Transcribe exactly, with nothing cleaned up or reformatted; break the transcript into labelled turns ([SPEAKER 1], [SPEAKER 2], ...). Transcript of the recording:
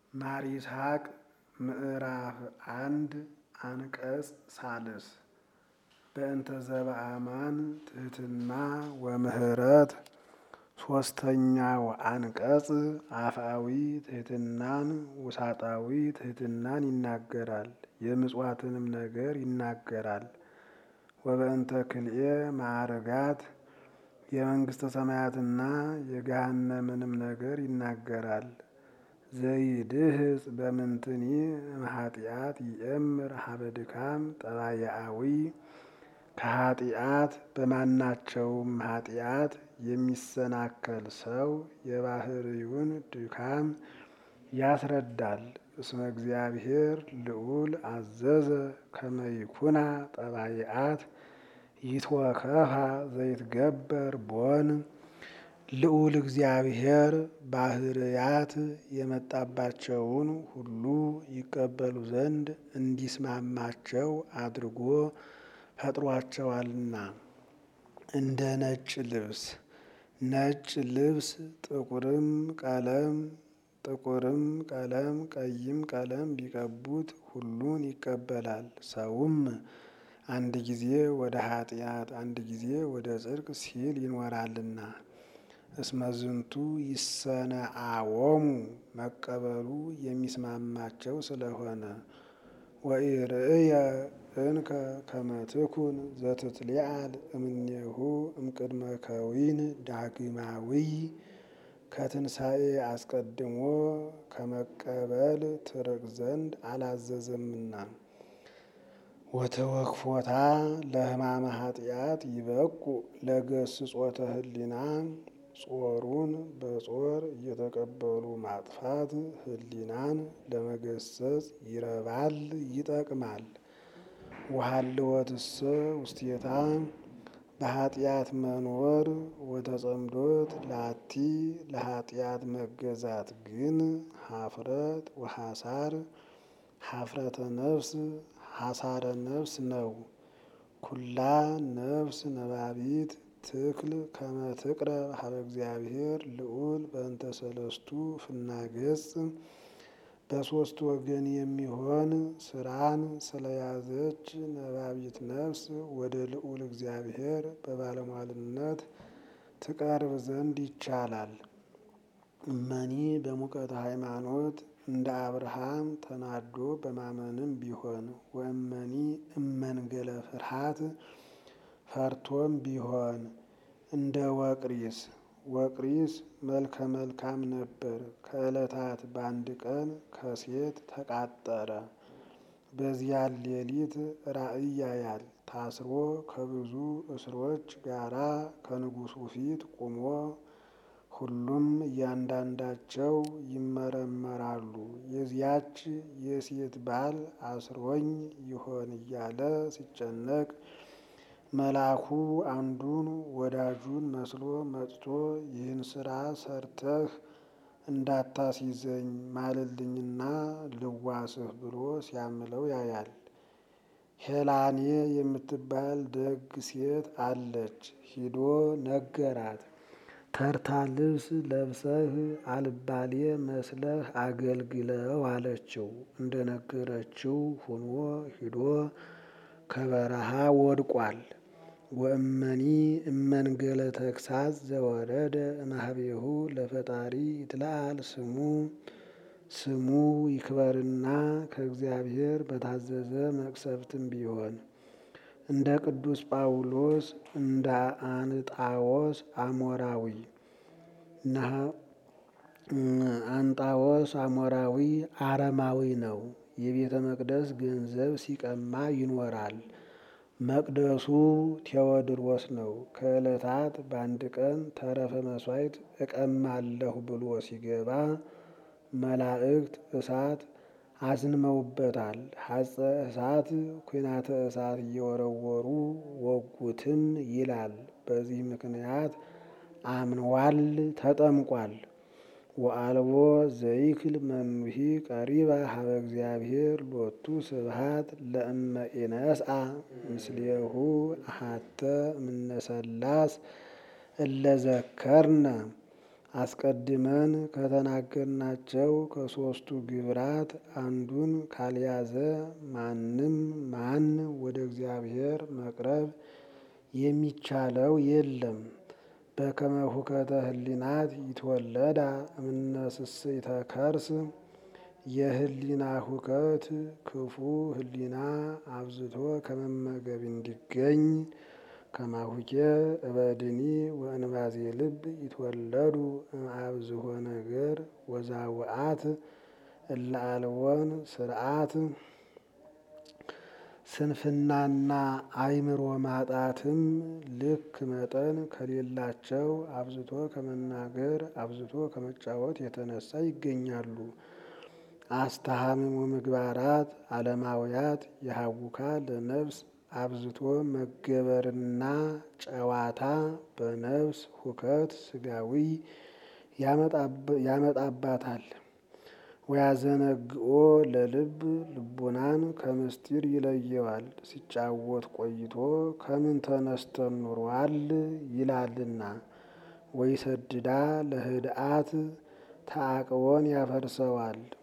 [SPEAKER 1] ማር ይስሐቅ ምዕራፍ አንድ አንቀጽ ሳልስ በእንተ ዘበአማን ትሕትና ወምህረት። ሶስተኛው አንቀጽ አፍአዊ ትሕትናን ውሳጣዊ ትሕትናን ይናገራል። የምጽዋትንም ነገር ይናገራል። ወበእንተ ክልኤ ማዕርጋት የመንግስተ ሰማያትና የገሃነምንም ነገር ይናገራል። ዘይድህጽ በምንትኒ እምኃጢአት ይእምር ሀበ ድካም ጠባያዊ ከኃጢአት በማናቸውም ኃጢአት የሚሰናከል ሰው የባህርዩን ድካም ያስረዳል። እስመ እግዚአብሔር ልዑል አዘዘ ከመ ይኩና ጠባይአት ይትወከፋ ዘይትገበር ቦን። ልዑል እግዚአብሔር ባህርያት የመጣባቸውን ሁሉ ይቀበሉ ዘንድ እንዲስማማቸው አድርጎ ፈጥሯቸዋልና። እንደ ነጭ ልብስ ነጭ ልብስ ጥቁርም ቀለም ጥቁርም ቀለም ቀይም ቀለም ቢቀቡት ሁሉን ይቀበላል። ሰውም አንድ ጊዜ ወደ ኃጢአት አንድ ጊዜ ወደ ጽድቅ ሲል ይኖራልና። እስመ ዝንቱ ይሰነአዎሙ መቀበሉ የሚስማማቸው ስለሆነ። ወኢርእየ እንከ ከመ ትኩን ዘትትሊዓል እምኔሁ እምቅድመ ከዊን ዳግማዊ ከትንሣኤ አስቀድሞ ከመቀበል ትርቅ ዘንድ አላዘዘምና። ወተወክፎታ ለሕማመ ኃጢአት ይበቁ ለገስጾተ ህሊና። ጾሩን በጾር እየተቀበሉ ማጥፋት ህሊናን ለመገሰጽ ይረባል ይጠቅማል። ወሀልወትሰ ውስቴታ በኃጢአት መኖር ወተጸምዶት ላቲ ለኃጢአት መገዛት ግን ሀፍረት ወሐሳር ሀፍረተ ነፍስ ሐሳረ ነፍስ ነው። ኩላ ነፍስ ነባቢት ትክል ከመ ትቅረብ ሀበ እግዚአብሔር ልዑል በእንተ ሰለስቱ ፍናገጽ። በሶስት ወገን የሚሆን ስራን ስለያዘች ነባቢት ነፍስ ወደ ልዑል እግዚአብሔር በባለሟልነት ትቀርብ ዘንድ ይቻላል። እመኒ በሙቀተ ሃይማኖት እንደ አብርሃም ተናዶ በማመንም ቢሆን ወእመኒ እመንገለ ፍርሃት ፈርቶም ቢሆን እንደ ወቅሪስ ወቅሪስ መልከ መልካም ነበር። ከዕለታት በአንድ ቀን ከሴት ተቃጠረ። በዚያን ሌሊት ራእይ ያያል። ታስሮ ከብዙ እስሮች ጋራ ከንጉሡ ፊት ቆሞ ሁሉም እያንዳንዳቸው ይመረመራሉ። የዚያች የሴት ባል አስሮኝ ይሆን እያለ ሲጨነቅ መልአኩ አንዱን ወዳጁን መስሎ መጥቶ ይህን ስራ ሰርተህ እንዳታስይዘኝ ማልልኝና ልዋስህ ብሎ ሲያምለው ያያል። ሄላኔ የምትባል ደግ ሴት አለች። ሂዶ ነገራት። ተርታ ልብስ ለብሰህ አልባሌ መስለህ አገልግለው አለችው። እንደነገረችው ሆኖ ሂዶ ከበረሃ ወድቋል። ወእመኒ እመንገለ ተግሳጽ ዘወረደ እምኀቤሁ ለፈጣሪ ይትለዓል ስሙ። ስሙ ይክበርና ከእግዚአብሔር በታዘዘ መቅሰፍትም ቢሆን እንደ ቅዱስ ጳውሎስ እንደ አንጣዎስ አሞራዊ አንጣዎስ አሞራዊ አረማዊ ነው። የቤተ መቅደስ ገንዘብ ሲቀማ ይኖራል። መቅደሱ ቴዎድሮስ ነው። ከዕለታት በአንድ ቀን ተረፈ መሥዋዕት እቀማለሁ ብሎ ሲገባ መላእክት እሳት አዝንመውበታል። ሐጸ እሳት ኩናተ እሳት እየወረወሩ ወጉትም ይላል። በዚህ ምክንያት አምኗል፣ ተጠምቋል። ወአልቦ ዘይክል መኑሂ ቀሪባ ሀበ እግዚአብሔር ሎቱ ስብሐት ለእመ ኢነስአ ምስሌሁ አሐተ እምነ ሠላስ እለ ዘከርነ አስቀድመን ከተናገርናቸው ከሦስቱ ግብራት አንዱን ካልያዘ ማንም ማን ወደ እግዚአብሔር መቅረብ የሚቻለው የለም። በከመ ሁከተ ህሊናት ይትወለዳ እምነ ስስይተ ከርስ የህሊና ሁከት ክፉ ህሊና አብዝቶ ከመመገብ እንዲገኝ ከማሁኬ እበድኒ ወእንባዜ ልብ ይትወለዱ እምአብዝሖ ነገር ወዛውአት እለ አልቦን ስርዓት ስንፍናና አእምሮ ማጣትም ልክ መጠን ከሌላቸው አብዝቶ ከመናገር አብዝቶ ከመጫወት የተነሳ ይገኛሉ። አስተሃምሞ ምግባራት ዓለማውያት የሀውካ ለነፍስ አብዝቶ መገበርና ጨዋታ በነፍስ ሁከት ስጋዊ ያመጣባታል። ወያዘነግኦ ለልብ ልቡናን ከምስጢር ይለየዋል። ሲጫወት ቆይቶ ከምን ተነስተን ኑሯል ይላልና። ወይሰድዳ ለህድአት ተአቅቦን ያፈርሰዋል።